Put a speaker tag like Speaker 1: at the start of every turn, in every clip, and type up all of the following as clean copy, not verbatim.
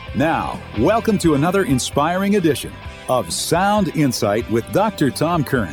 Speaker 1: Now, welcome to another inspiring edition of Sound Insight with Dr. Tom Curran.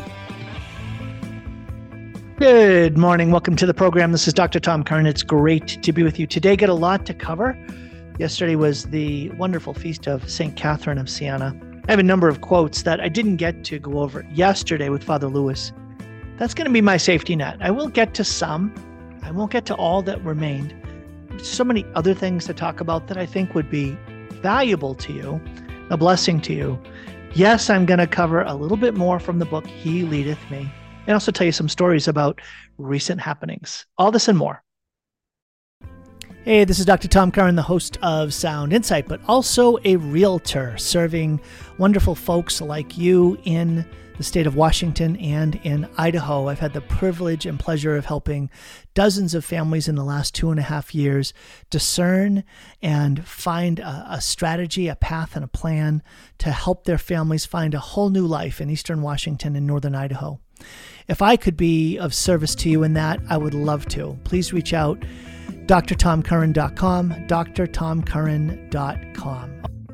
Speaker 2: Good morning. Welcome to the program. This is Dr. Tom Curran. It's great to be with you today. Got a lot to cover. Yesterday was the wonderful feast of St. Catherine of Siena. I have a number of quotes that I didn't get to go over yesterday with Father Lewis. That's going to be my safety net. I will get to some. I won't get to all that remained. There's so many other things to talk about that I think would be valuable to you, a blessing to you. Yes, I'm going to cover a little bit more from the book, He Leadeth Me, and also tell you some stories about recent happenings. All this and more. Hey, this is Dr. Tom Curran, the host of Sound Insight, but also a realtor serving wonderful folks like you in the state of Washington and in Idaho. I've had the privilege and pleasure of helping dozens of families in the last 2.5 years discern and find a strategy, a path, and a plan to help their families find a whole new life in Eastern Washington and Northern Idaho. If I could be of service to you in that, I would love to. Please reach out, drtomcurran.com, drtomcurran.com.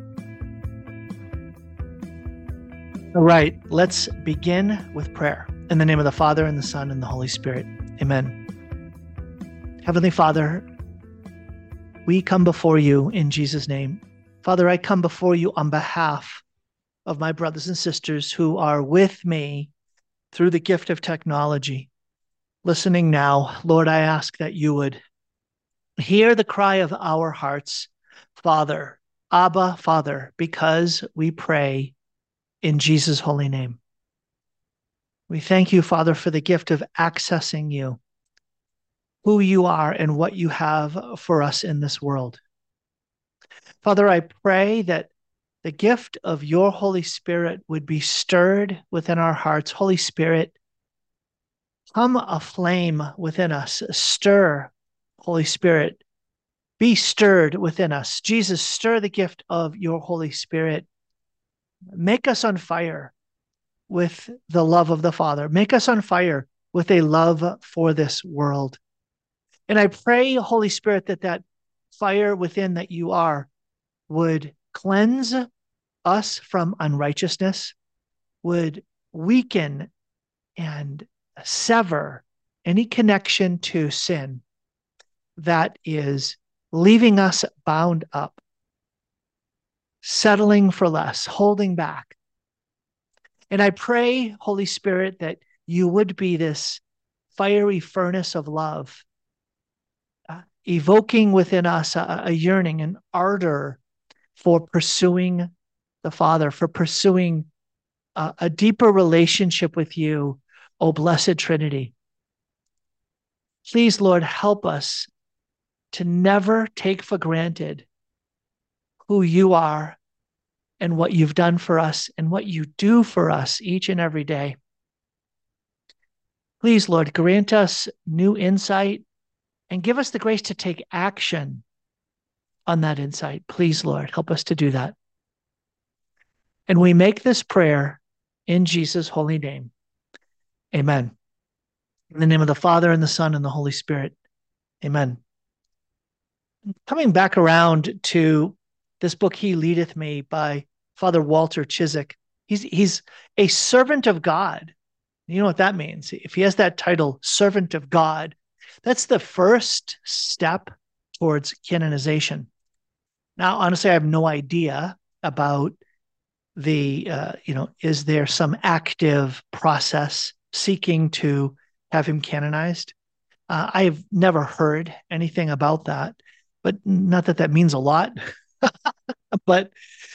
Speaker 2: All right, let's begin with prayer. In the name of the Father, and the Son, and the Holy Spirit. Amen. Heavenly Father, we come before you in Jesus' name. Father, I come before you on behalf of my brothers and sisters who are with me through the gift of technology. Listening now, Lord, I ask that you would hear the cry of our hearts, Father, Abba, Father, because we pray in Jesus' holy name. We thank you, Father, for the gift of accessing you, who you are and what you have for us in this world. Father, I pray that the gift of your Holy Spirit would be stirred within our hearts. Holy Spirit, come aflame within us. Stir, Holy Spirit, be stirred within us. Jesus, stir the gift of your Holy Spirit. Make us on fire with the love of the Father. Make us on fire with a love for this world. And I pray, Holy Spirit, that fire within that you are would cleanse us from unrighteousness, would weaken and sever any connection to sin that is leaving us bound up, settling for less, holding back. And I pray, Holy Spirit, that you would be this fiery furnace of love, evoking within us a yearning, an ardor for pursuing the Father, for pursuing a deeper relationship with you, O Blessed Trinity. Please, Lord, help us to never take for granted who you are and what you've done for us and what you do for us each and every day. Please, Lord, grant us new insight and give us the grace to take action on that insight. Please, Lord, help us to do that. And we make this prayer in Jesus' holy name. Amen. In the name of the Father, and the Son, and the Holy Spirit. Amen. Coming back around to this book, He Leadeth Me, by Father Walter Ciszek. He's a servant of God. You know what that means? If he has that title, servant of God, that's the first step towards canonization. Now, honestly, I have no idea about the, is there some active process seeking to have him canonized? I've never heard anything about that, but not that means a lot. But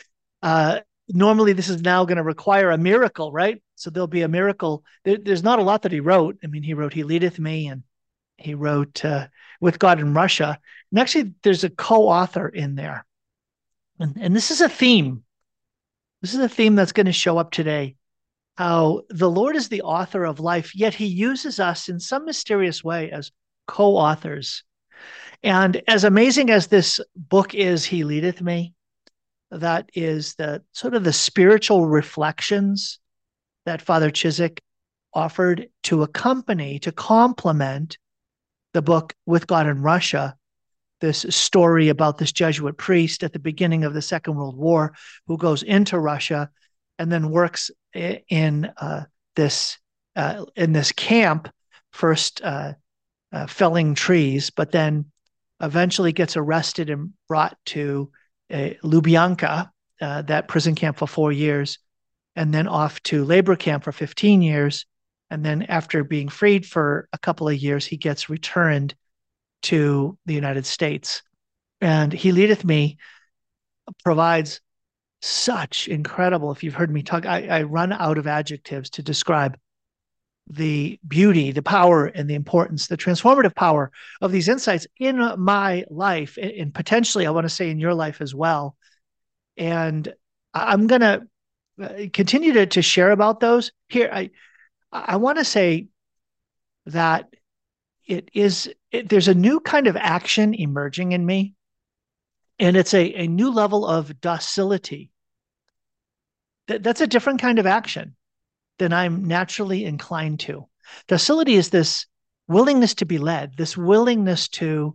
Speaker 2: normally this is now going to require a miracle, right? So there'll be a miracle. There's not a lot that he wrote. I mean, he wrote He Leadeth Me, and he wrote With God in Russia. And actually, there's a co-author in there. And this is a theme. This is a theme that's going to show up today. How the Lord is the author of life, yet he uses us in some mysterious way as co-authors. And as amazing as this book is, He Leadeth Me, that is the sort of the spiritual reflections that Father Ciszek offered to accompany, to complement the book With God in Russia. this story about this Jesuit priest at the beginning of the Second World War who goes into Russia and then works in this camp, first felling trees, but then eventually gets arrested and brought to Lubyanka, that prison camp, for 4 years, and then off to labor camp for 15 years. And then after being freed for a couple of years, he gets returned to the United States. And He Leadeth Me provides such incredible, if you've heard me talk, I run out of adjectives to describe the beauty, the power, and the importance, the transformative power of these insights in my life, and potentially, I want to say, in your life as well. And I'm going to continue to share about those here. I want to say that there's a new kind of action emerging in me, and it's a new level of docility. That's a different kind of action than I'm naturally inclined to. Docility is this willingness to be led, this willingness to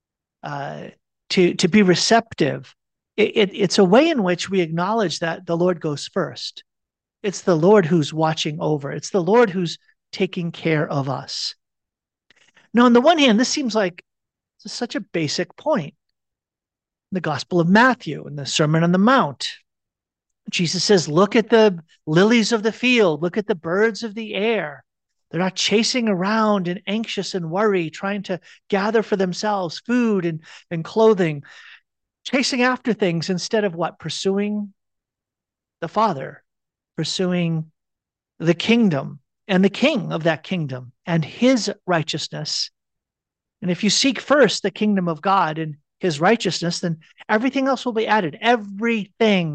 Speaker 2: be receptive. It's a way in which we acknowledge that the Lord goes first. It's the Lord who's watching over. It's the Lord who's taking care of us. Now, on the one hand, this seems like such a basic point. The Gospel of Matthew and the Sermon on the Mount, Jesus says, look at the lilies of the field, look at the birds of the air. They're not chasing around and anxious and worry, trying to gather for themselves food and clothing, chasing after things instead of what? Pursuing the Father, pursuing the kingdom and the King of that kingdom and His righteousness. And if you seek first the kingdom of God and His righteousness, then everything else will be added. Everything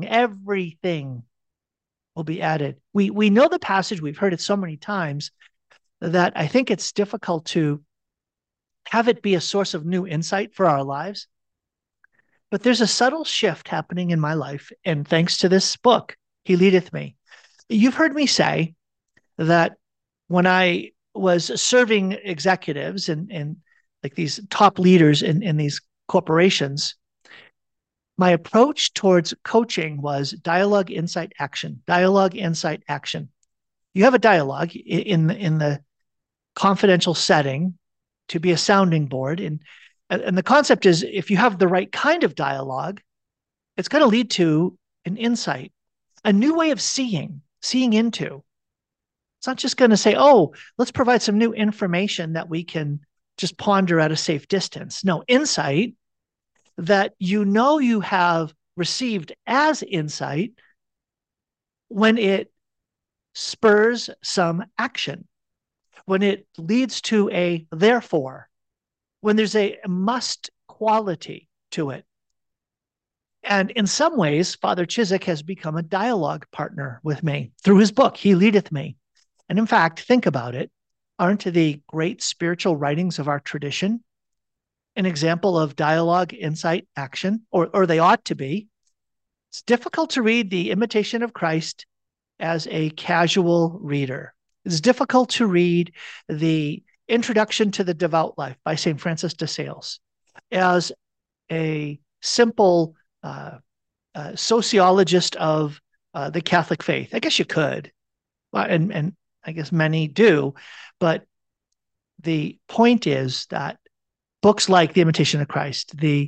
Speaker 2: will be added. We know the passage, we've heard it so many times that I think it's difficult to have it be a source of new insight for our lives. But there's a subtle shift happening in my life, and thanks to this book, He Leadeth Me. You've heard me say that when I was serving executives and like these top leaders in these corporations, my approach towards coaching was dialogue, insight, action. Dialogue, insight, action. You have a dialogue in the confidential setting to be a sounding board. And the concept is, if you have the right kind of dialogue, it's going to lead to an insight, a new way of seeing into. It's not just going to say, oh, let's provide some new information that we can just ponder at a safe distance. No, insight that you have received as insight when it spurs some action, when it leads to a therefore, when there's a must quality to it. And in some ways, Father Chiswick has become a dialogue partner with me through his book, He Leadeth Me. And in fact, think about it. Aren't the great spiritual writings of our tradition an example of dialogue, insight, action, or they ought to be? It's difficult to read The Imitation of Christ as a casual reader. It's difficult to read the Introduction to the Devout Life by St. Francis de Sales as a simple sociologist of the Catholic faith. I guess you could, and I guess many do, but the point is that books like The Imitation of Christ, the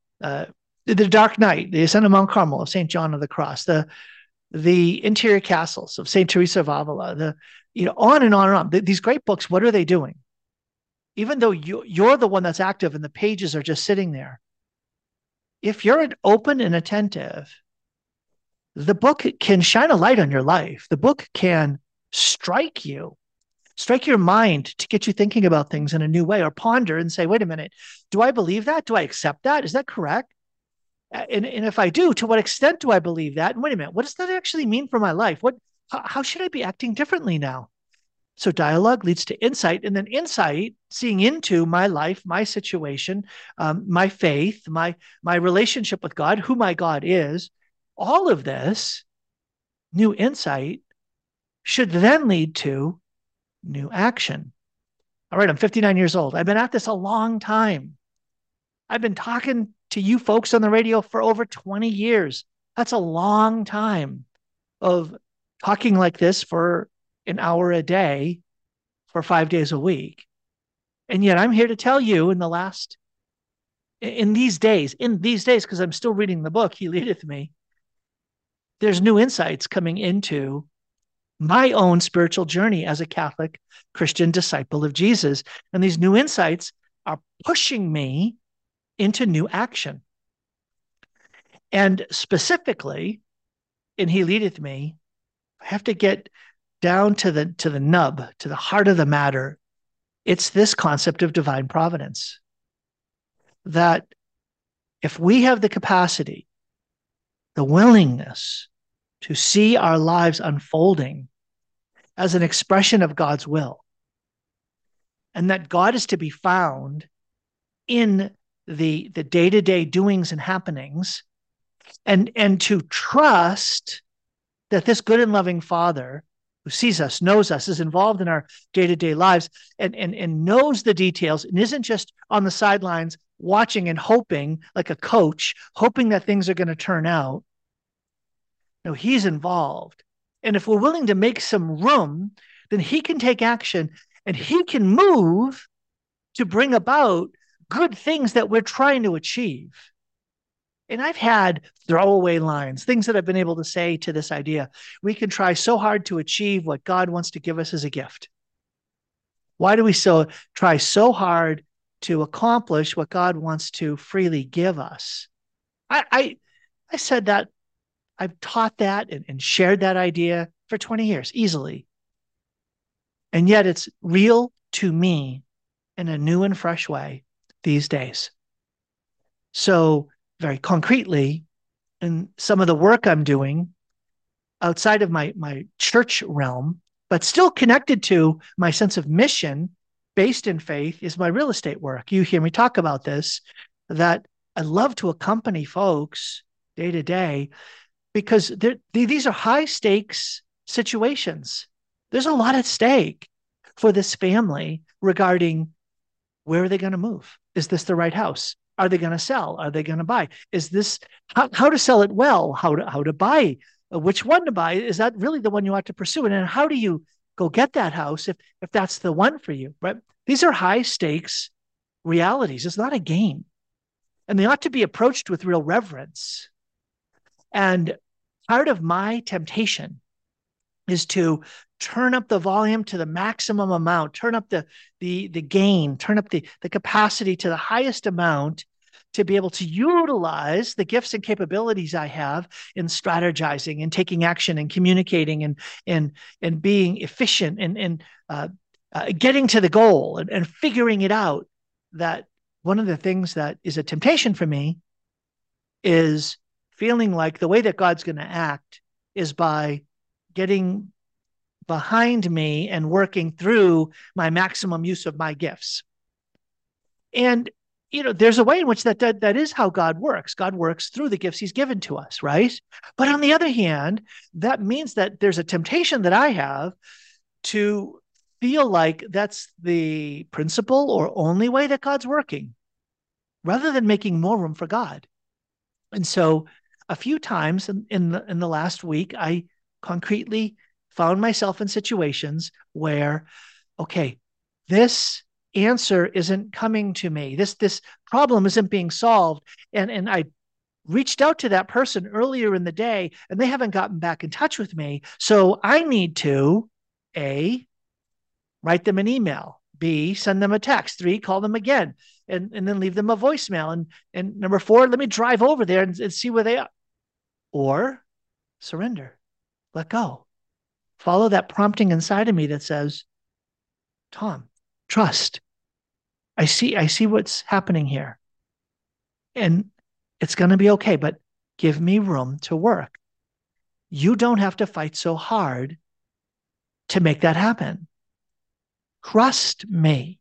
Speaker 2: Dark Night, The Ascent of Mount Carmel of St. John of the Cross, the Interior Castles of St. Teresa of Avila, on and on and on. These great books, what are they doing? Even though you're the one that's active and the pages are just sitting there, if you're open and attentive, the book can shine a light on your life. The book can strike your mind to get you thinking about things in a new way, or ponder and say, wait a minute, do I believe that? Do I accept that? Is that correct? And if I do, to what extent do I believe that? And wait a minute, what does that actually mean for my life? How should I be acting differently now? So dialogue leads to insight, and then insight, seeing into my life, my situation, my faith, my relationship with God, who my God is. All of this new insight should then lead to new action. All right, I'm 59 years old. I've been at this a long time. I've been talking to you folks on the radio for over 20 years. That's a long time of talking like this for an hour a day for 5 days a week. And yet I'm here to tell you in these days, because I'm still reading the book, He Leadeth Me, there's new insights coming into my own spiritual journey as a Catholic Christian disciple of Jesus. And these new insights are pushing me into new action. And specifically, in He Leadeth Me, I have to get down to the nub, to the heart of the matter. It's this concept of divine providence. That if we have the capacity, the willingness to see our lives unfolding as an expression of God's will, and that God is to be found in the day-to-day doings and happenings, and to trust that this good and loving Father who sees us, knows us, is involved in our day-to-day lives, and knows the details, and isn't just on the sidelines watching and hoping, like a coach, hoping that things are going to turn out. No, he's involved. And if we're willing to make some room, then he can take action and he can move to bring about good things that we're trying to achieve. And I've had throwaway lines, things that I've been able to say to this idea. We can try so hard to achieve what God wants to give us as a gift. Why do we try so hard to accomplish what God wants to freely give us? I said that. I've taught that and shared that idea for 20 years, easily. And yet it's real to me in a new and fresh way these days. So very concretely, in some of the work I'm doing outside of my church realm, but still connected to my sense of mission based in faith, is my real estate work. You hear me talk about this, that I love to accompany folks day to day, because these are high stakes situations. There's a lot at stake for this family regarding where are they going to move? Is this the right house? Are they going to sell? Are they going to buy? Is this how to sell it well? How to buy? Which one to buy? Is that really the one you ought to pursue? And then how do you go get that house if that's the one for you? Right? These are high stakes realities. It's not a game, and they ought to be approached with real reverence. And part of my temptation is to turn up the volume to the maximum amount, turn up the gain, turn up the capacity to the highest amount, to be able to utilize the gifts and capabilities I have in strategizing and taking action and communicating and being efficient and getting to the goal and figuring it out. That one of the things that is a temptation for me is feeling like the way that God's going to act is by getting behind me and working through my maximum use of my gifts. And, there's a way in which that is how God works. God works through the gifts he's given to us, right? But on the other hand, that means that there's a temptation that I have to feel like that's the principle or only way that God's working, rather than making more room for God. And so a few times in the last week, I concretely found myself in situations where, okay, this answer isn't coming to me. This problem isn't being solved. And I reached out to that person earlier in the day and they haven't gotten back in touch with me. So I need to, A, write them an email, B, send them a text, 3, call them again, and then leave them a voicemail. And number 4, let me drive over there and see where they are. Or surrender, let go. Follow that prompting inside of me that says, Tom, trust. I see what's happening here. And it's going to be okay, but give me room to work. You don't have to fight so hard to make that happen. Trust me.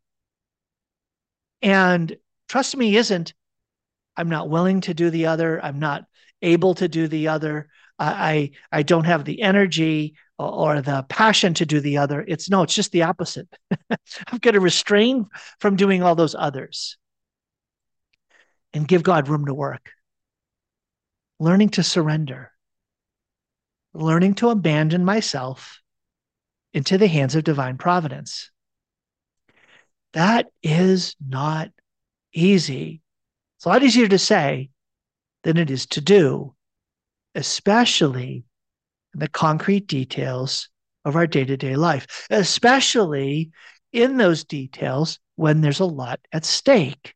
Speaker 2: And trust me isn't, I'm not willing to do the other. I'm not able to do the other. I don't have the energy or the passion to do the other. It's just the opposite. I've got to restrain from doing all those others. and give God room to work. Learning to surrender. Learning to abandon myself into the hands of divine providence. That is not easy. It's a lot easier to say than it is to do, especially in the concrete details of our day-to-day life, especially in those details when there's a lot at stake.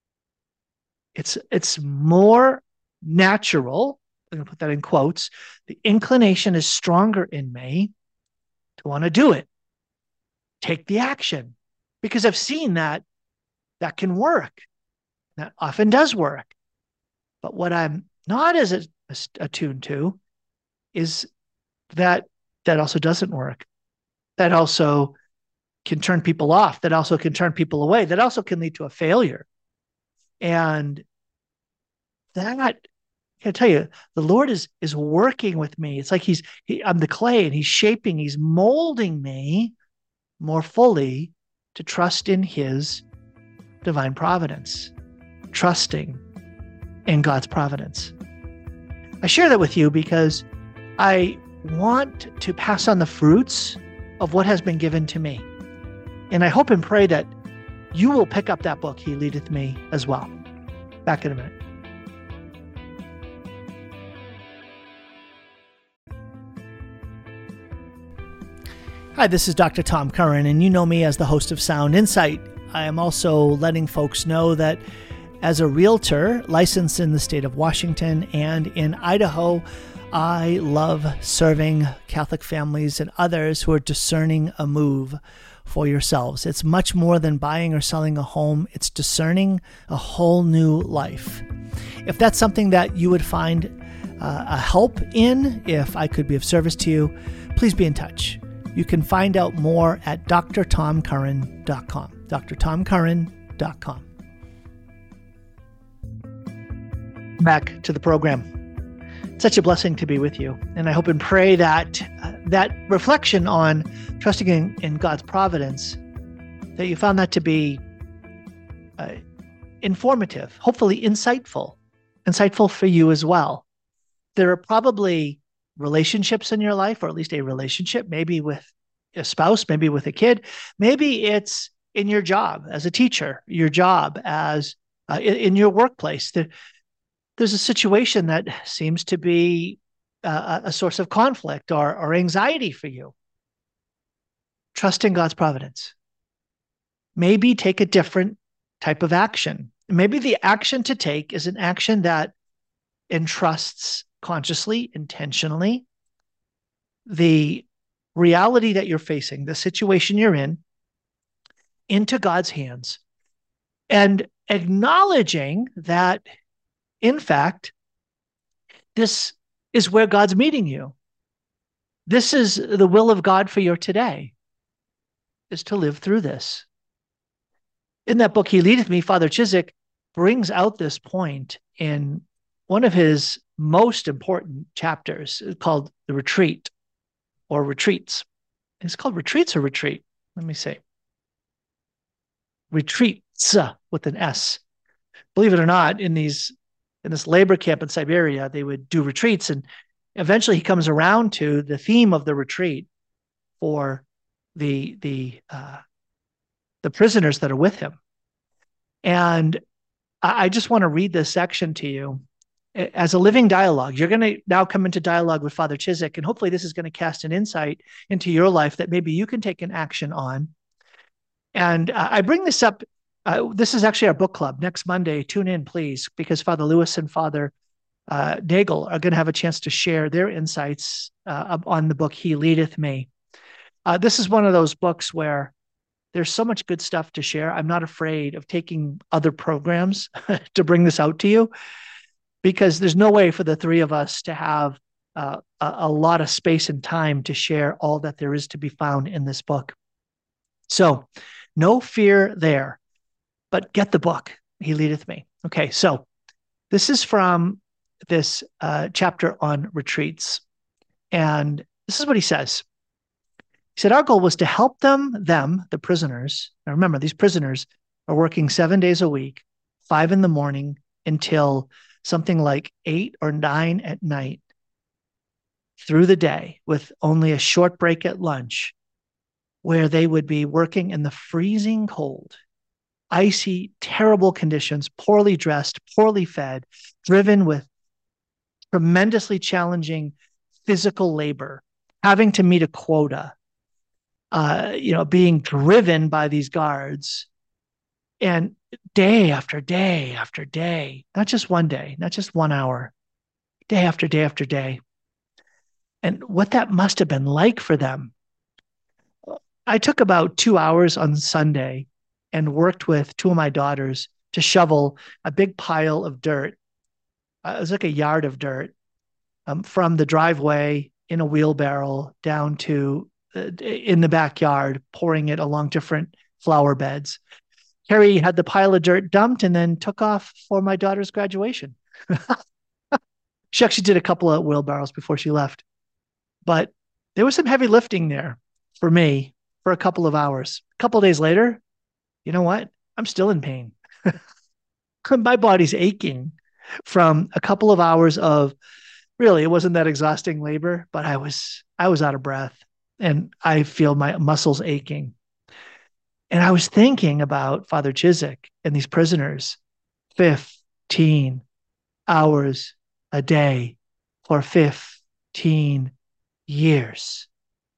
Speaker 2: It's more natural, I'm going to put that in quotes, the inclination is stronger in me to want to do it, take the action, because I've seen that can work. That often does work. But what I'm not as attuned to is that also doesn't work. That also can turn people off. That also can turn people away. That also can lead to a failure. And that, I can tell you, the Lord is working with me. It's like I'm the clay and he's shaping, he's molding me more fully to trust in his divine providence, trusting in God's providence. I share that with you because I want to pass on the fruits of what has been given to me. And I hope and pray that you will pick up that book, He Leadeth Me, as well. Back in a minute. Hi, this is Dr. Tom Curran, and you know me as the host of Sound Insight. I am also letting folks know that as a realtor licensed in the state of Washington and in Idaho, I love serving Catholic families and others who are discerning a move for yourselves. It's much more than buying or selling a home. It's discerning a whole new life. If that's something that you would find a help in, if I could be of service to you, please be in touch. You can find out more at drtomcurran.com. drtomcurran.com. Back to the program. It's such a blessing to be with you. And I hope and pray that that reflection on trusting in God's providence, that you found that to be informative, hopefully insightful for you as well. There are probably relationships in your life, or at least a relationship, maybe with a spouse, maybe with a kid, maybe it's in your job as a teacher, your job as in your workplace. There's a situation that seems to be a source of conflict or anxiety for you. Trust in God's providence. Maybe take a different type of action. Maybe the action to take is an action that entrusts consciously, intentionally, the reality that you're facing, the situation you're in, into God's hands, and acknowledging that, in fact, this is where God's meeting you. This is the will of God for your today, is to live through this. In that book, He Leadeth Me, Father Chiswick brings out this point in one of his most important chapters called The Retreat or Retreats. It's called Retreats or Retreat? Let me see. Retreats with an S. Believe it or not, in this labor camp in Siberia, they would do retreats, and eventually he comes around to the theme of the retreat for the prisoners that are with him. And I just want to read this section to you as a living dialogue. You're going to now come into dialogue with Father Chiswick, and hopefully this is going to cast an insight into your life that maybe you can take an action on. And I bring this up. This is actually our book club. Next Monday, tune in, please, because Father Lewis and Father Nagel are going to have a chance to share their insights on the book, He Leadeth Me. This is one of those books where there's so much good stuff to share. I'm not afraid of taking other programs to bring this out to you, because there's no way for the three of us to have a lot of space and time to share all that there is to be found in this book. So no fear there, but get the book, He Leadeth Me. Okay, so this is from this chapter on retreats. And this is what he says. He said, our goal was to help them, the prisoners. Now remember, these prisoners are working 7 days a week, 5 in the morning until something like 8 or 9 at night through the day with only a short break at lunch, where they would be working in the freezing cold, icy, terrible conditions, poorly dressed, poorly fed, driven with tremendously challenging physical labor, having to meet a quota, being driven by these guards, and day after day after day, not just one day, not just 1 hour, day after day after day. And what that must have been like for them. I took about 2 hours on Sunday and worked with 2 of my daughters to shovel a big pile of dirt. It was like a yard of dirt, from the driveway in a wheelbarrow down to in the backyard, pouring it along different flower beds. Carrie had the pile of dirt dumped and then took off for my daughter's graduation. She actually did a couple of wheelbarrows before she left. But there was some heavy lifting there for me for a couple of hours. A couple of days later, you know what? I'm still in pain. My body's aching from a couple of hours of, really, it wasn't that exhausting labor, but I was out of breath and I feel my muscles aching. And I was thinking about Father Chiswick and these prisoners, 15 hours a day for 15 years.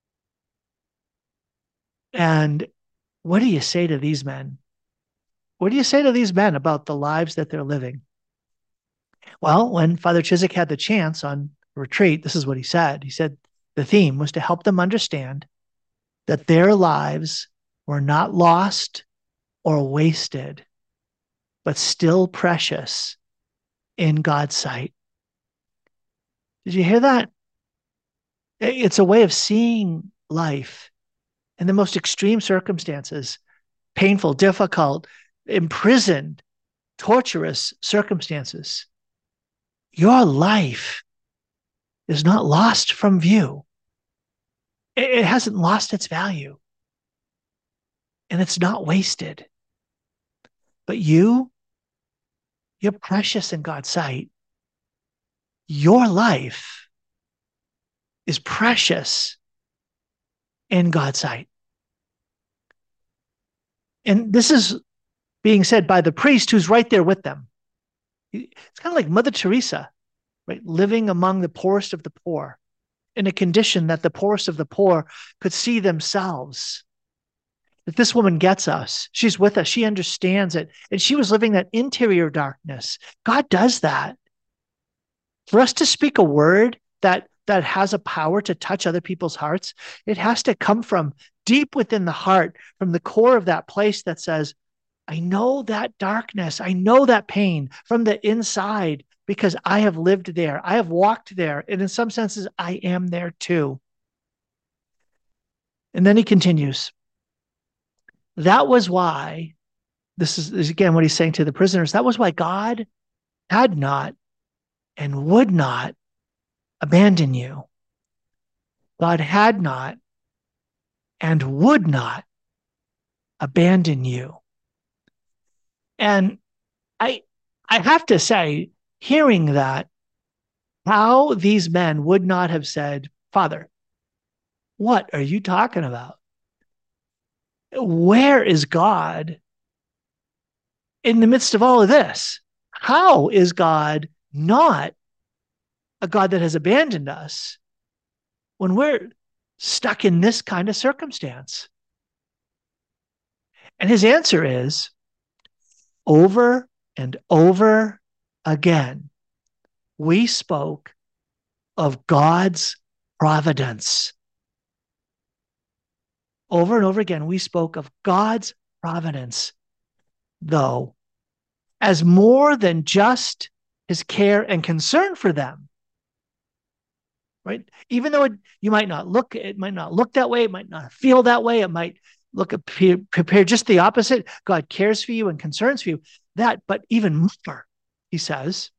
Speaker 2: And what do you say to these men? What do you say to these men about the lives that they're living? Well, when Father Chiswick had the chance on retreat, this is what he said. He said the theme was to help them understand that their lives were not lost or wasted, but still precious in God's sight. Did you hear that? It's a way of seeing life in the most extreme circumstances, painful, difficult, imprisoned, torturous circumstances. Your life is not lost from view. It hasn't lost its value. And it's not wasted. But you're precious in God's sight. Your life is precious in God's sight. And this is being said by the priest who's right there with them. It's kind of like Mother Teresa, right? Living among the poorest of the poor in a condition that the poorest of the poor could see themselves. That this woman gets us. She's with us. She understands it. And she was living that interior darkness. God does that. For us to speak a word that has a power to touch other people's hearts, it has to come from deep within the heart, from the core of that place that says, I know that darkness. I know that pain from the inside because I have lived there. I have walked there. And in some senses, I am there too. And then he continues. That was why, this is again what he's saying to the prisoners, that was why God had not and would not abandon you. God had not and would not abandon you. And I have to say, hearing that, how these men would not have said, Father, what are you talking about? Where is God in the midst of all of this? How is God not a God that has abandoned us when we're stuck in this kind of circumstance? And his answer is, over and over again, we spoke of God's providence. Over and over again, we spoke of God's providence, though, as more than just his care and concern for them. Right? Even though it might not look that way, it might not feel that way, it might prepare just the opposite. God cares for you and concerns for you. But even more, he says,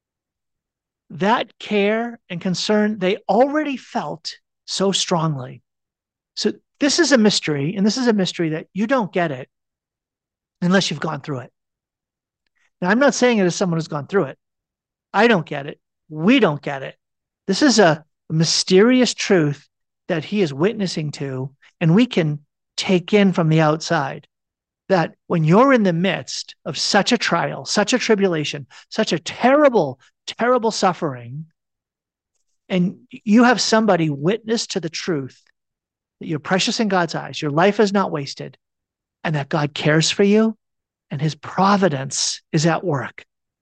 Speaker 2: that care and concern they already felt so strongly. So this is a mystery, and this is a mystery that you don't get it unless you've gone through it. Now, I'm not saying it as someone who's gone through it. I don't get it. We don't get it. This is a mysterious truth that he is witnessing to, and we can take in from the outside that when you're in the midst of such a trial, such a tribulation, such a terrible, terrible suffering, and you have somebody witness to the truth that you're precious in God's eyes, your life is not wasted, and that God cares for you and his providence is at work,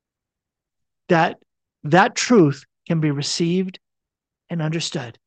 Speaker 2: that truth can be received and understood.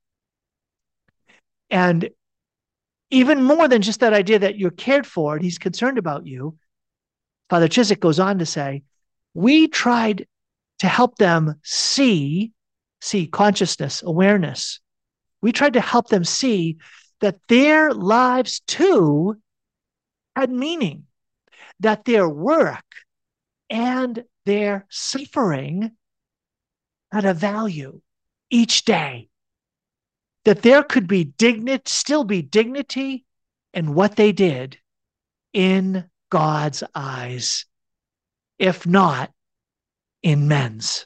Speaker 2: And even more than just that idea that you're cared for and he's concerned about you, Father Chiswick goes on to say, we tried to help them see consciousness, awareness. We tried to help them see that their lives too had meaning, that their work and their suffering had a value each day, that there could be still be dignity in what they did in God's eyes, if not in men's.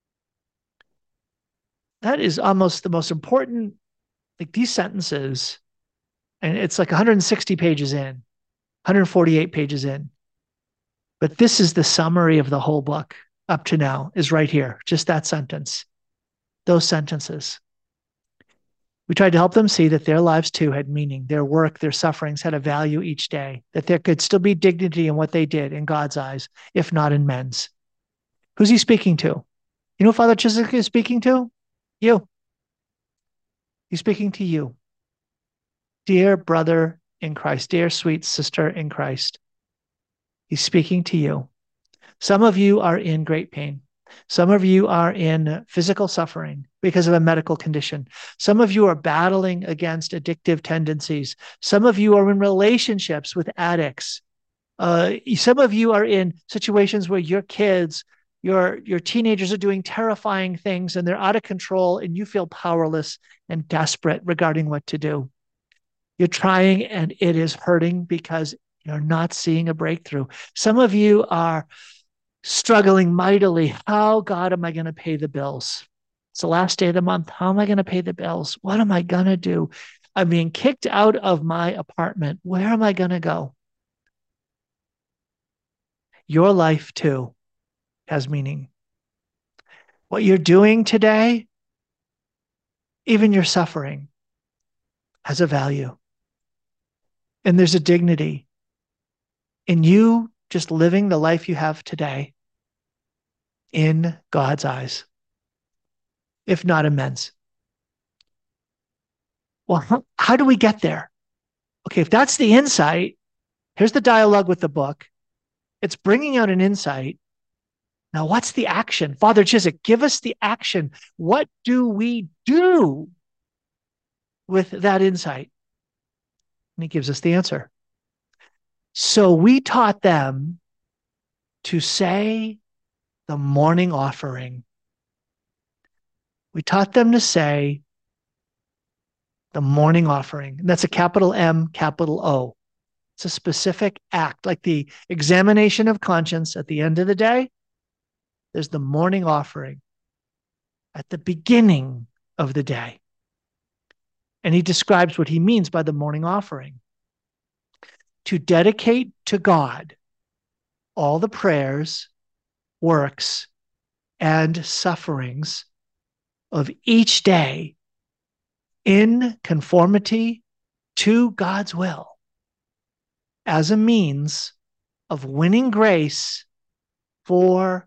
Speaker 2: That is almost the most important, like these sentences, and it's like 160 pages in, 148 pages in. But this is the summary of the whole book up to now, is right here, just that sentence, those sentences. We tried to help them see that their lives too had meaning, their work, their sufferings had a value each day, that there could still be dignity in what they did in God's eyes, if not in men's. Who's he speaking to? You know who Father Chiswick is speaking to? You. He's speaking to you. Dear brother in Christ, dear sweet sister in Christ. He's speaking to you. Some of you are in great pain. Some of you are in physical suffering because of a medical condition. Some of you are battling against addictive tendencies. Some of you are in relationships with addicts. Some of you are in situations where your kids, your teenagers are doing terrifying things and they're out of control and you feel powerless and desperate regarding what to do. You're trying and it is hurting because you're not seeing a breakthrough. Some of you are struggling mightily. How, God, am I going to pay the bills? It's the last day of the month. How am I going to pay the bills? What am I going to do? I'm being kicked out of my apartment. Where am I going to go? Your life too has meaning. What you're doing today, even your suffering, has a value. And there's a dignity in you just living the life you have today in God's eyes, if not immense. Well, how do we get there? Okay, if that's the insight, here's the dialogue with the book. It's bringing out an insight. Now, what's the action? Father Chiswick, give us the action. What do we do with that insight? And he gives us the answer. So we taught them to say the morning offering. We taught them to say the morning offering. And that's a capital M, capital O. It's a specific act, like the examination of conscience at the end of the day. There's the morning offering at the beginning of the day. And he describes what he means by the morning offering. To dedicate to God all the prayers, works, and sufferings of each day in conformity to God's will as a means of winning grace for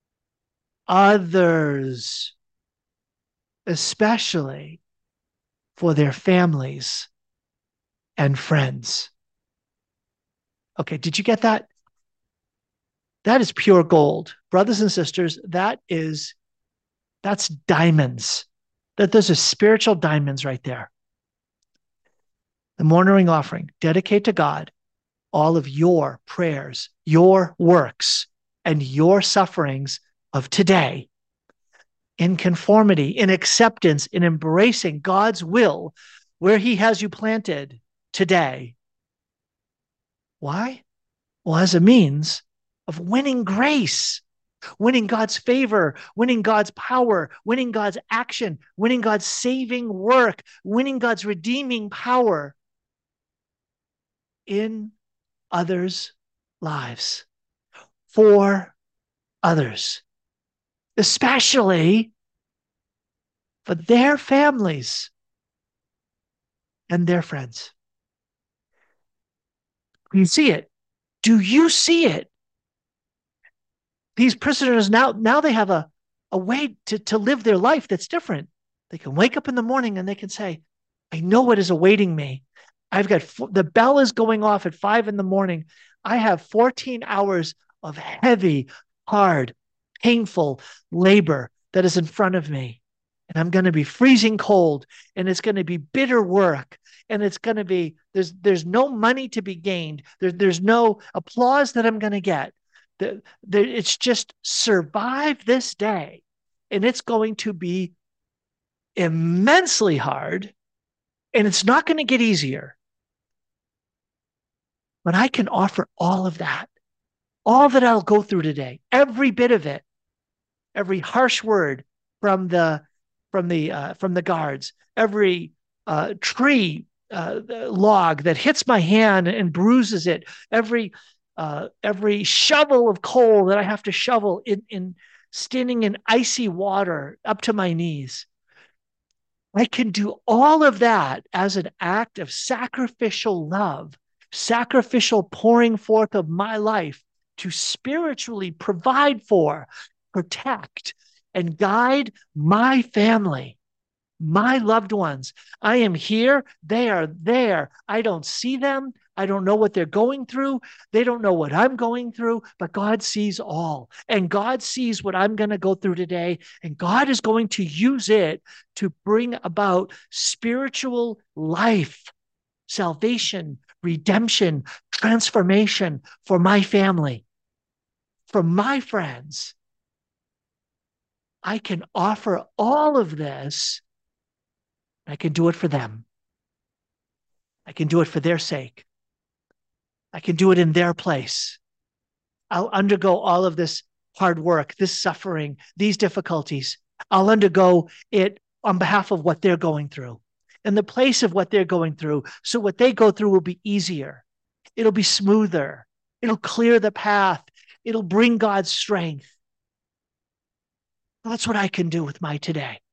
Speaker 2: others, especially for their families and friends. Okay, did you get that? That is pure gold. Brothers and sisters, that's diamonds. Those are spiritual diamonds right there. The morning offering, dedicate to God all of your prayers, your works, and your sufferings of today in conformity, in acceptance, in embracing God's will where he has you planted today. Why? Well, as a means of winning grace, winning God's favor, winning God's power, winning God's action, winning God's saving work, winning God's redeeming power in others' lives, for others, especially for their families and their friends. You see it. Do you see it? These prisoners now they have a way to live their life that's different. They can wake up in the morning and they can say, I know what is awaiting me. I've got, the bell is going off at 5 a.m. I have 14 hours of heavy, hard, painful labor that is in front of me. And I'm going to be freezing cold, and it's going to be bitter work. And it's going to be, there's no money to be gained. There's no applause that I'm going to get. It's just survive this day. And it's going to be immensely hard, and it's not going to get easier. But I can offer all of that, all that I'll go through today, every bit of it, every harsh word from the guards, every tree log that hits my hand and bruises it, every shovel of coal that I have to shovel in standing in icy water up to my knees. I can do all of that as an act of sacrificial love, sacrificial pouring forth of my life to spiritually provide for, protect, and guide my family, my loved ones. I am here. They are there. I don't see them. I don't know what they're going through. They don't know what I'm going through, but God sees all. And God sees what I'm going to go through today. And God is going to use it to bring about spiritual life, salvation, redemption, transformation for my family, for my friends. I can offer all of this. I can do it for them. I can do it for their sake. I can do it in their place. I'll undergo all of this hard work, this suffering, these difficulties. I'll undergo it on behalf of what they're going through, in the place of what they're going through. So what they go through will be easier. It'll be smoother. It'll clear the path. It'll bring God's strength. That's what I can do with my today.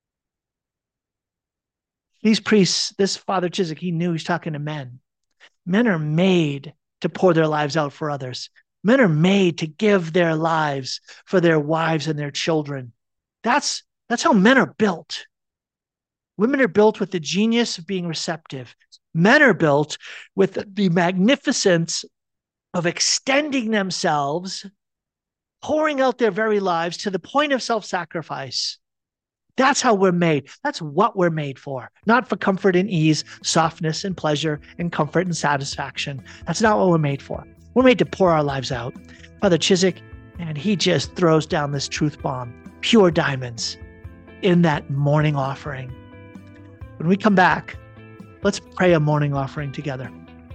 Speaker 2: These priests, this Father Chiswick, he knew he was talking to men. Men are made to pour their lives out for others. Men are made to give their lives for their wives and their children. That's how men are built. Women are built with the genius of being receptive. Men are built with the magnificence of extending themselves, pouring out their very lives to the point of self-sacrifice. That's how we're made. That's what we're made for. Not for comfort and ease, softness and pleasure and comfort and satisfaction. That's not what we're made for. We're made to pour our lives out. Father Chiswick, and he just throws down this truth bomb, pure diamonds, in that morning offering. When we come back, let's pray a morning offering together.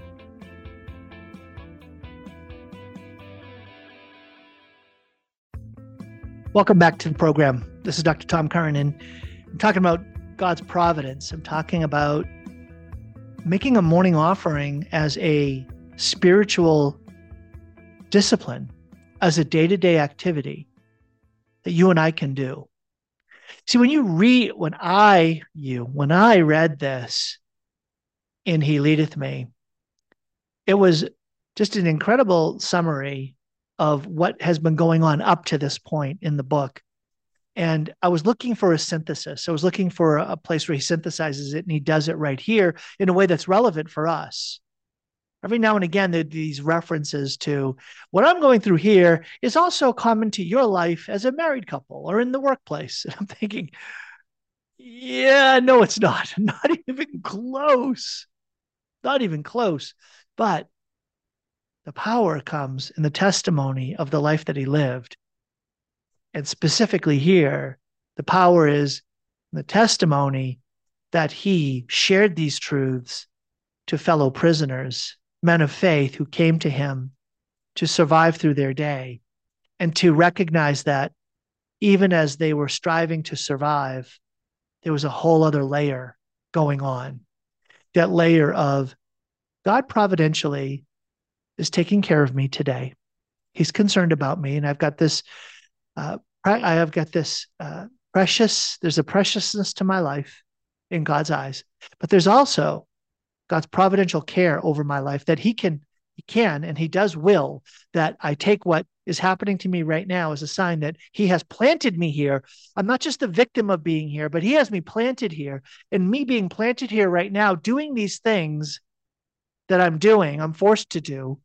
Speaker 2: Welcome back to the program. This is Dr. Tom Curran, and I'm talking about God's providence. I'm talking about making a morning offering as a spiritual discipline, as a day-to-day activity that you and I can do. See, when I read this in He Leadeth Me, it was just an incredible summary of what has been going on up to this point in the book. And I was looking for a synthesis. I was looking for a place where he synthesizes it, and he does it right here in a way that's relevant for us. Every now and again, there are these references to what I'm going through here is also common to your life as a married couple or in the workplace. And I'm thinking, yeah, no, it's not. Not even close. Not even close. But the power comes in the testimony of the life that he lived. And specifically here, the power is the testimony that he shared these truths to fellow prisoners, men of faith who came to him to survive through their day, and to recognize that even as they were striving to survive, there was a whole other layer going on. That layer of God providentially is taking care of me today. He's concerned about me, and I've got this. Precious. There's a preciousness to my life in God's eyes, but there's also God's providential care over my life that He can, and He does will that I take what is happening to me right now as a sign that He has planted me here. I'm not just the victim of being here, but He has me planted here, and me being planted here right now, doing these things that I'm forced to do,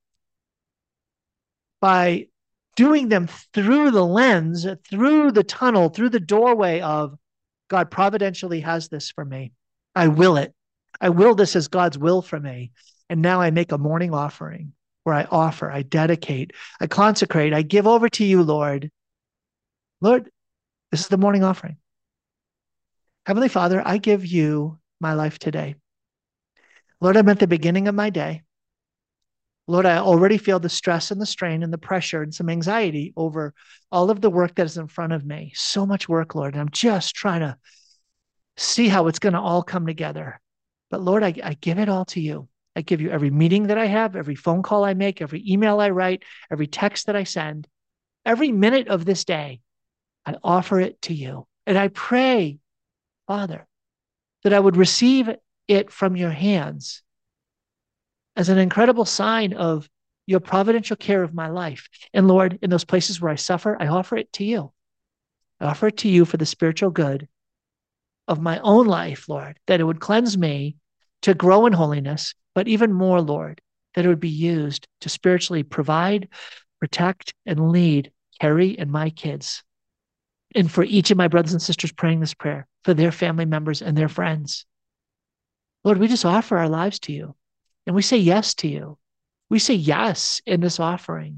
Speaker 2: by doing them through the lens, through the tunnel, through the doorway of God providentially has this for me. I will it. I will this as God's will for me. And now I make a morning offering where I offer, I dedicate, I consecrate, I give over to you, Lord. Lord, this is the morning offering. Heavenly Father, I give you my life today. Lord, I'm at the beginning of my day. Lord, I already feel the stress and the strain and the pressure and some anxiety over all of the work that is in front of me. So much work, Lord. And I'm just trying to see how it's going to all come together. But Lord, I give it all to you. I give you every meeting that I have, every phone call I make, every email I write, every text that I send, every minute of this day. I offer it to you. And I pray, Father, that I would receive it from your hands as an incredible sign of your providential care of my life. And Lord, in those places where I suffer, I offer it to you. I offer it to you for the spiritual good of my own life, Lord, that it would cleanse me to grow in holiness, but even more, Lord, that it would be used to spiritually provide, protect, and lead Carrie and my kids. And for each of my brothers and sisters praying this prayer, for their family members and their friends. Lord, we just offer our lives to you. And we say yes to you. We say yes in this offering.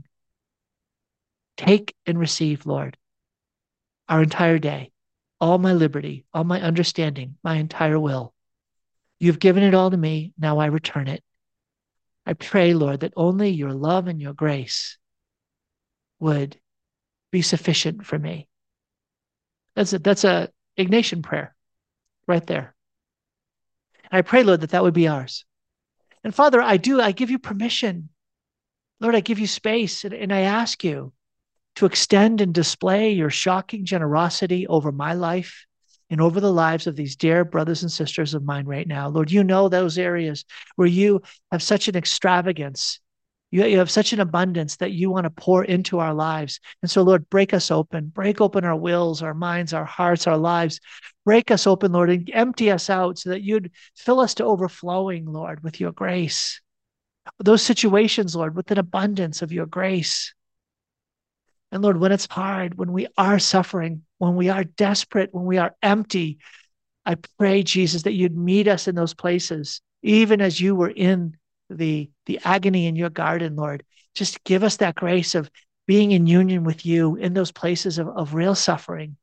Speaker 2: Take and receive, Lord, our entire day, all my liberty, all my understanding, my entire will. You've given it all to me. Now I return it. I pray, Lord, that only your love and your grace would be sufficient for me. That's a Ignatian prayer right there. And I pray, Lord, that would be ours. And Father, I give you permission. Lord, I give you space, and I ask you to extend and display your shocking generosity over my life and over the lives of these dear brothers and sisters of mine right now. Lord, you know those areas where you have such an extravagance. You have such an abundance that you want to pour into our lives. And so, Lord, break open our wills, our minds, our hearts, our lives. Break us open, Lord, and empty us out so that you'd fill us to overflowing, Lord, with your grace. Those situations, Lord, with an abundance of your grace. And Lord, when it's hard, when we are suffering, when we are desperate, when we are empty, I pray, Jesus, that you'd meet us in those places, even as you were in the agony in your garden, Lord. Just give us that grace of being in union with you in those places of real suffering,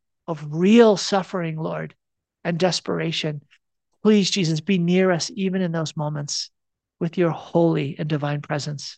Speaker 2: Lord, and desperation. Please, Jesus, be near us even in those moments with your holy and divine presence.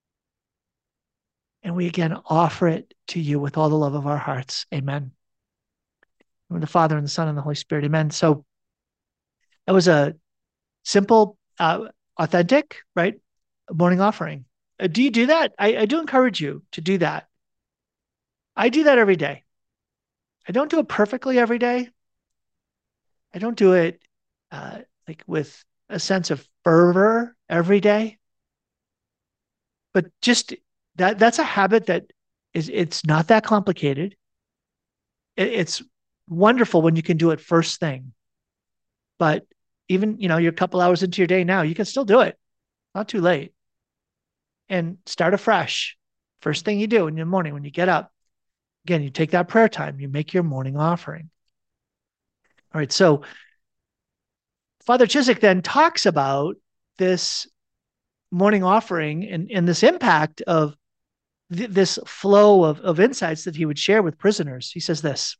Speaker 2: And we again offer it to you with all the love of our hearts. Amen. In the Father and the Son and the Holy Spirit. Amen. So that was a simple, authentic, right? Morning offering. Do you do that? I do encourage you to do that. I do that every day. I don't do it perfectly every day. I don't do it like with a sense of fervor every day. But just that's a habit that it's not that complicated. It's wonderful when you can do it first thing. But even, you're a couple hours into your day now, you can still do it. Not too late. And start afresh. First thing you do in the morning when you get up. Again, you take that prayer time, you make your morning offering. All right, so Father Chiswick then talks about this morning offering and this impact of this flow of insights that he would share with prisoners. He says this: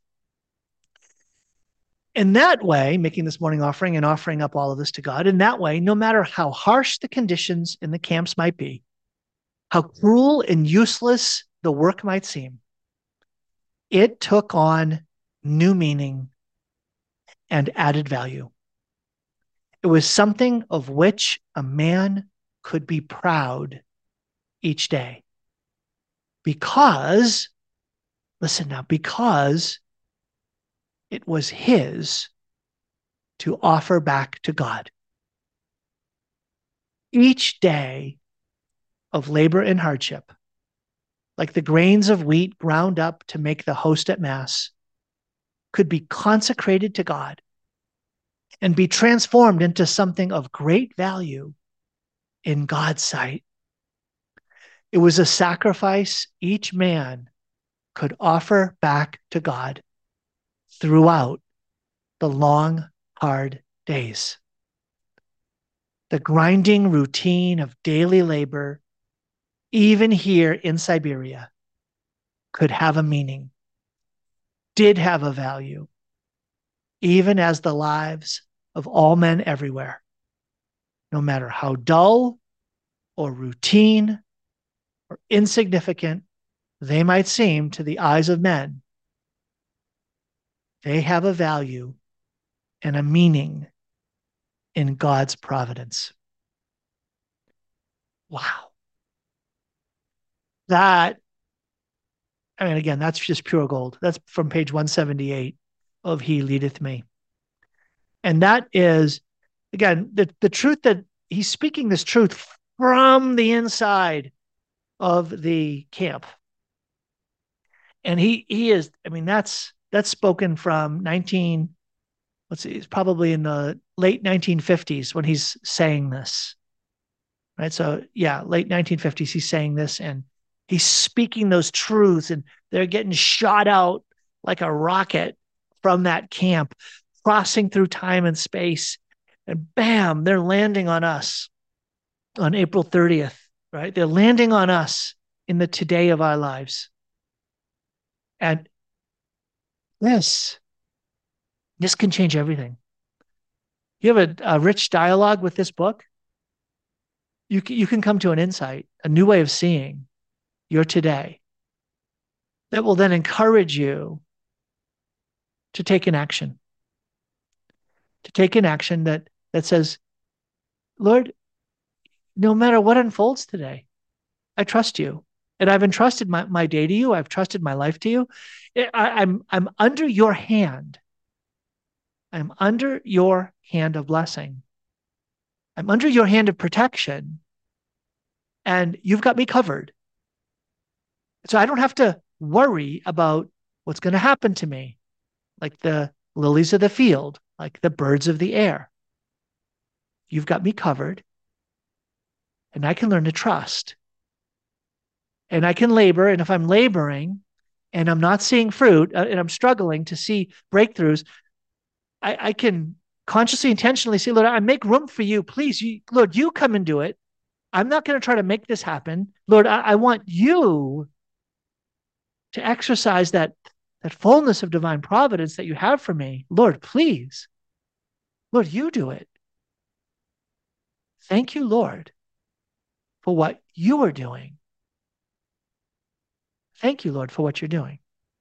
Speaker 2: in that way, making this morning offering and offering up all of this to God, in that way, no matter how harsh the conditions in the camps might be, how cruel and useless the work might seem, it took on new meaning and added value. It was something of which a man could be proud each day. Because, listen now, because it was his to offer back to God. Each day of labor and hardship, like the grains of wheat ground up to make the host at Mass, could be consecrated to God and be transformed into something of great value in God's sight. It was a sacrifice each man could offer back to God throughout the long, hard days. The grinding routine of daily labor, even here in Siberia, could have a meaning, did have a value, even as the lives of all men everywhere, no matter how dull or routine or insignificant they might seem to the eyes of men, they have a value and a meaning in God's providence. Wow. That, I mean, again, that's just pure gold. That's from page 178 of He Leadeth Me. And that is, again, the truth that he's speaking this truth from the inside of the camp. And he is, I mean, that's spoken from it's probably in the late 1950s when he's saying this, right? So yeah, late 1950s, he's saying this and he's speaking those truths and they're getting shot out like a rocket from that camp, crossing through time and space. And bam, they're landing on us on April 30th, right? They're landing on us in the today of our lives. And this can change everything. You have a rich dialogue with this book. You can come to an insight, a new way of seeing your today that will then encourage you to take an action. To take an action that says, Lord, no matter what unfolds today, I trust you. And I've entrusted my day to you. I've trusted my life to you. I'm under your hand. I'm under your hand of blessing. I'm under your hand of protection. And you've got me covered. So I don't have to worry about what's going to happen to me, like the lilies of the field, like the birds of the air. You've got me covered. And I can learn to trust. And I can labor. And if I'm laboring and I'm not seeing fruit and I'm struggling to see breakthroughs, I can consciously, intentionally say, Lord, I make room for you. Please, Lord, you come and do it. I'm not going to try to make this happen. Lord, I want you to exercise that fullness of divine providence that you have for me. Lord, please. Lord, you do it. Thank you, Lord, for what you are doing. Thank you, Lord, for what you're doing.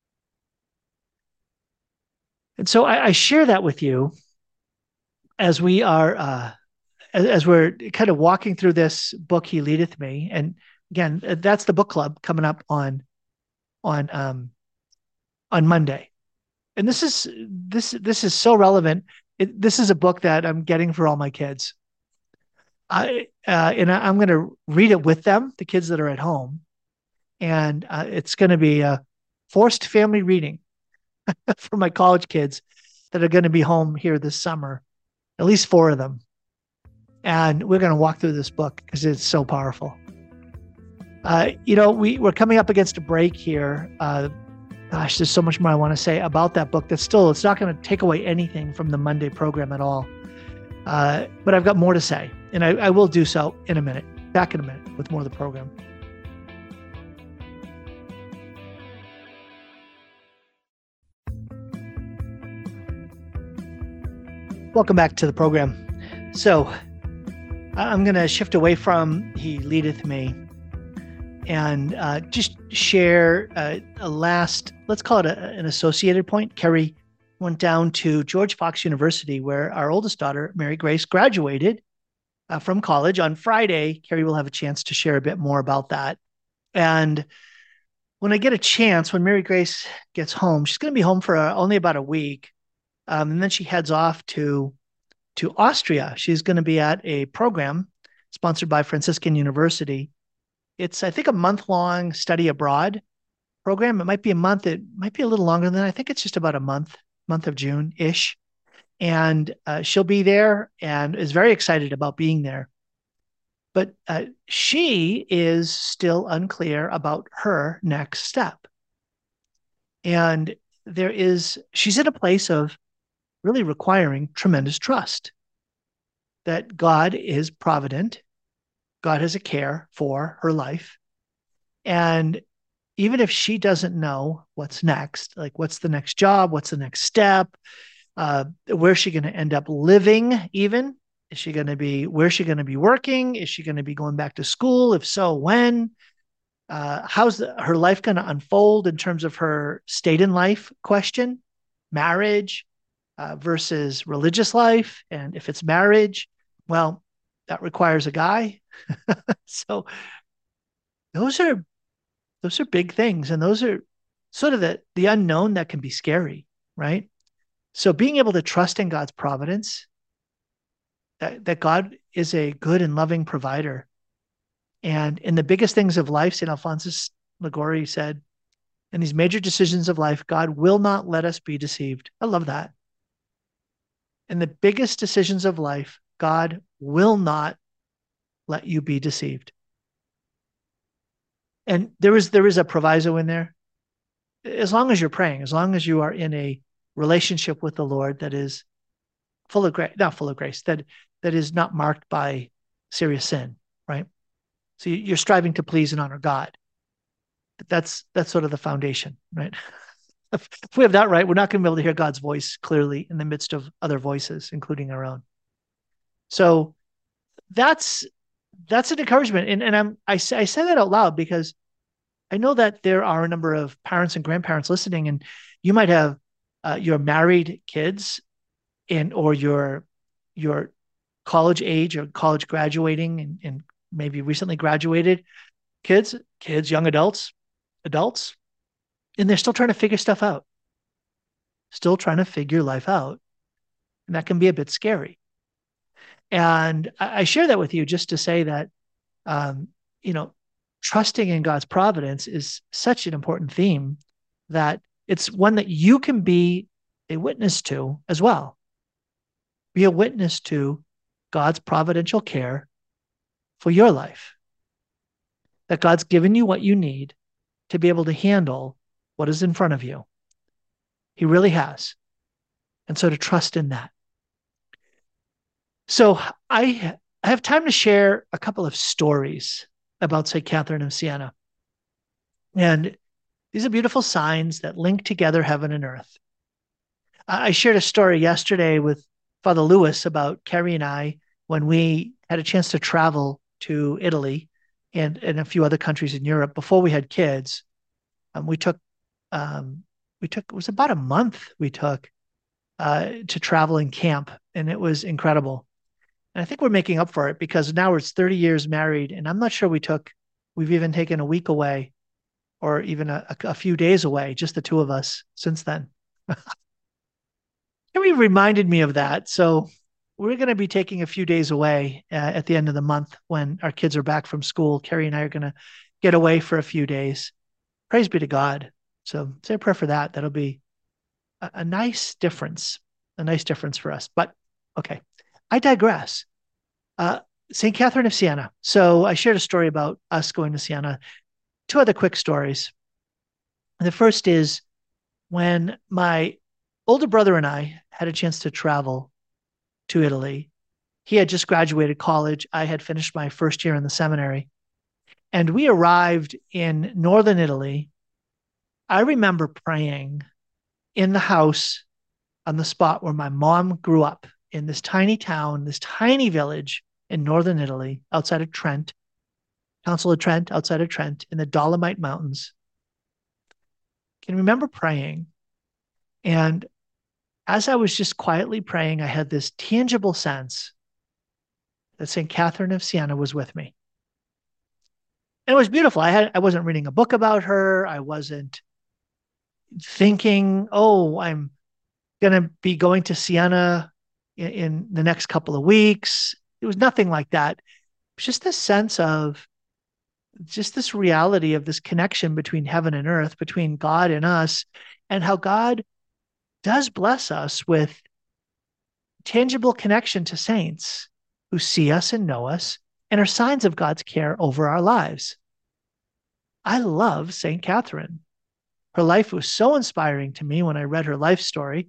Speaker 2: And so I share that with you as we are, as we're kind of walking through this book, He Leadeth Me. And again, that's the book club coming up on Monday. And this is so relevant. This is a book that I'm getting for all my kids. And I'm going to read it with them, the kids that are at home. And it's going to be a forced family reading for my college kids that are going to be home here this summer, at least 4 of them. And we're going to walk through this book because it's so powerful. We're coming up against a break here. Gosh, there's so much more I want to say about that book. It's not going to take away anything from the Monday program at all. But I've got more to say, and I will do so in a minute. Back in a minute with more of the program. Welcome back to the program. So I'm going to shift away from He Leadeth Me and just share a last, let's call it an associated point. Carrie went down to George Fox University, where our oldest daughter, Mary Grace, graduated from college. On Friday, Carrie will have a chance to share a bit more about that. And when I get a chance, when Mary Grace gets home, she's going to be home for only about a week. And then she heads off to Austria. She's going to be at a program sponsored by Franciscan University. It's, I think, a month-long study abroad program. It might be a month. It might be a little longer than that. I think it's just about a month of June-ish. And she'll be there and is very excited about being there. But she is still unclear about her next step. And she's in a place of really requiring tremendous trust that God is provident. God has a care for her life. And even if she doesn't know what's next, like what's the next job, what's the next step, where's she going to end up living even? Where's she going to be working? Is she going to be going back to school? If so, when? How's her life going to unfold in terms of her state in life question, marriage versus religious life? And if it's marriage, well, that requires a guy. So those are big things. And those are sort of the unknown that can be scary, right? So being able to trust in God's providence, that God is a good and loving provider. And in the biggest things of life, St. Alphonsus Liguori said, in these major decisions of life, God will not let us be deceived. I love that. In the biggest decisions of life, God will not let you be deceived. And there is a proviso in there. As long as you're praying, as long as you are in a relationship with the Lord that is full of grace, not full of grace, that is not marked by serious sin, right? So you're striving to please and honor God. That's sort of the foundation, right? If we have that right, we're not going to be able to hear God's voice clearly in the midst of other voices, including our own. So that's an encouragement. And I say that out loud because I know that there are a number of parents and grandparents listening, and you might have your married kids or your college age or college graduating and maybe recently graduated kids, young adults, and they're still trying to figure stuff out, still trying to figure life out. And that can be a bit scary. And I share that with you just to say that, trusting in God's providence is such an important theme that it's one that you can be a witness to as well. Be a witness to God's providential care for your life. That God's given you what you need to be able to handle what is in front of you. He really has. And so to trust in that. So I have time to share a couple of stories about St. Catherine of Siena. And these are beautiful signs that link together heaven and earth. I shared a story yesterday with Father Lewis about Carrie and I when we had a chance to travel to Italy and a few other countries in Europe before we had kids. It was about a month we took to travel and camp, and it was incredible. And I think we're making up for it because now we're 30 years married, and I'm not sure we've even taken a week away or even a few days away, just the two of us since then. Carrie reminded me of that. So we're going to be taking a few days away at the end of the month when our kids are back from school. Carrie and I are going to get away for a few days. Praise be to God. So say a prayer for that. That'll be a nice difference for us. But okay, I digress. St. Catherine of Siena. So I shared a story about us going to Siena. Two other quick stories. The first is when my older brother and I had a chance to travel to Italy. He had just graduated college. I had finished my first year in the seminary. And we arrived in northern Italy. I remember praying in the house on the spot where my mom grew up in this tiny town, this tiny village in northern Italy outside of Trent. Council of Trent, outside of Trent, in the Dolomite Mountains. I can remember praying. And as I was just quietly praying, I had this tangible sense that St. Catherine of Siena was with me. And it was beautiful. I wasn't reading a book about her. I wasn't thinking, oh, I'm going to be going to Siena in the next couple of weeks. It was nothing like that. It was just this sense of just this reality of this connection between heaven and earth, between God and us, and how God does bless us with tangible connection to saints who see us and know us and are signs of God's care over our lives. I love St. Catherine. Her life was so inspiring to me when I read her life story.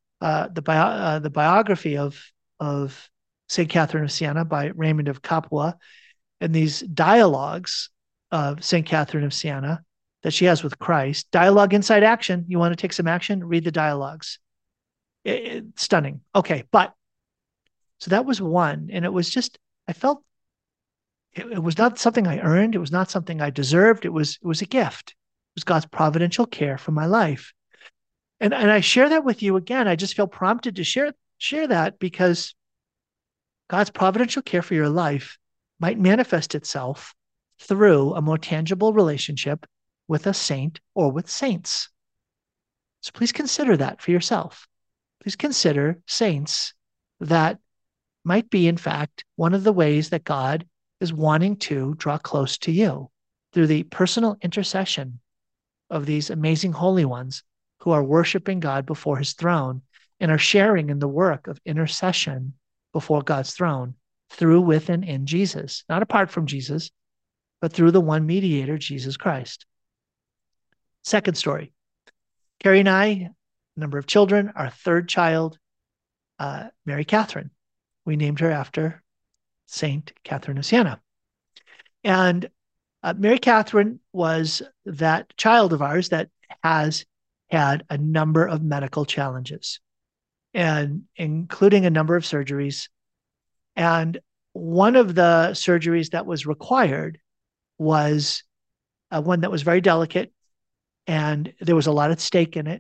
Speaker 2: The biography of St. Catherine of Siena by Raymond of Capua, and these dialogues of St. Catherine of Siena that she has with Christ. Dialogue inside action. You want to take some action? Read the dialogues. Stunning. Okay, so that was one. And it was just, I felt it was not something I earned. It was not something I deserved. It was a gift. It was God's providential care for my life. And I share that with you again. I just feel prompted to share that because God's providential care for your life might manifest itself through a more tangible relationship with a saint or with saints. So please consider that for yourself. Please consider saints that might be, in fact, one of the ways that God is wanting to draw close to you through the personal intercession of these amazing holy ones who are worshiping God before his throne and are sharing in the work of intercession before God's throne through, with, and in Jesus, not apart from Jesus, but through the one mediator, Jesus Christ. Second story. Carrie and I, a number of children, our third child, Mary Catherine. We named her after Saint Catherine of Siena. And Mary Catherine was that child of ours that has had a number of medical challenges, and including a number of surgeries. And one of the surgeries that was required was one that was very delicate, and there was a lot at stake in it.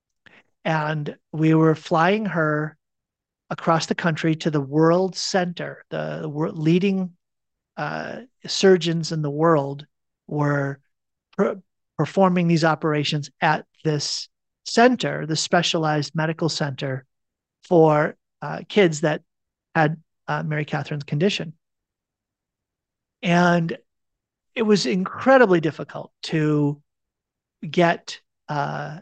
Speaker 2: And we were flying her across the country to the World Center. The leading surgeons in the world were performing these operations at this center, the specialized medical center for kids that had Mary Catherine's condition. And it was incredibly difficult to get her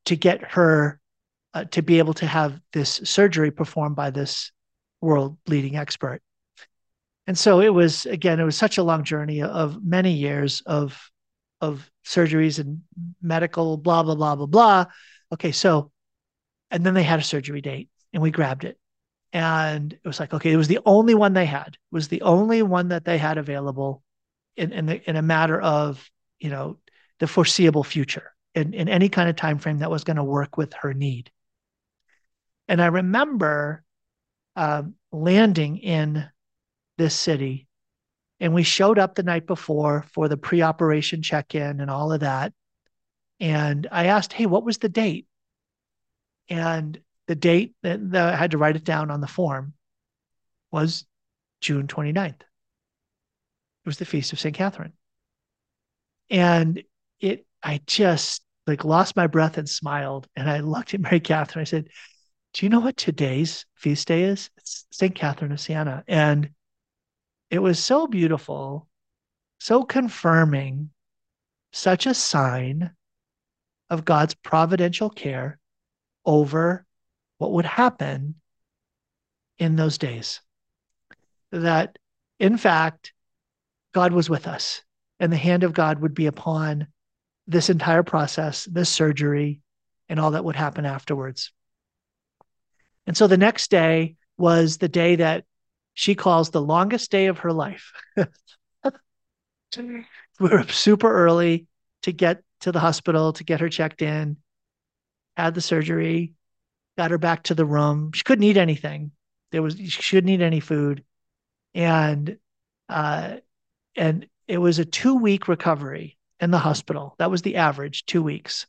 Speaker 2: to be able to have this surgery performed by this world leading expert. And so it was such a long journey of many years of surgeries and medical blah, blah, blah, blah, blah. Okay, so, and then they had a surgery date and we grabbed it. And it was like, okay, it was the only one they had. It was the only one that they had available in a matter of, the foreseeable future in any kind of time frame that was going to work with her need. And I remember landing in this city, and we showed up the night before for the pre-operation check-in and all of that. And I asked, hey, what was the date? And the date that I had to write it down on the form was June 29th. It was the Feast of St. Catherine. And I just lost my breath and smiled. And I looked at Mary Catherine. I said, do you know what today's feast day is? It's St. Catherine of Siena. And it was so beautiful, so confirming, such a sign of God's providential care over what would happen in those days. That, in fact, God was with us, and the hand of God would be upon this entire process, this surgery, and all that would happen afterwards. And so the next day was the day that she calls the longest day of her life. We were super early to get to the hospital, to get her checked in, had the surgery, got her back to the room. She couldn't eat anything. She couldn't eat any food. And it It was a 2-week recovery in the hospital. That was the average, 2 weeks.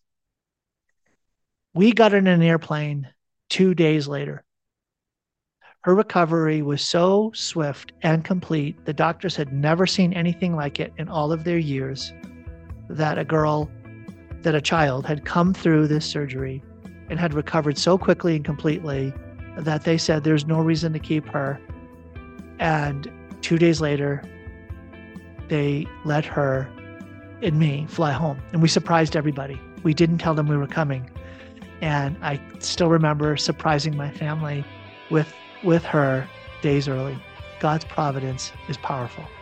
Speaker 2: We got in an airplane 2 days later. Her recovery was so swift and complete. The doctors had never seen anything like it in all of their years, that a child had come through this surgery and had recovered so quickly and completely that they said there's no reason to keep her. And 2 days later, they let her and me fly home. And we surprised everybody. We didn't tell them we were coming. And I still remember surprising my family with her days early. God's providence is powerful.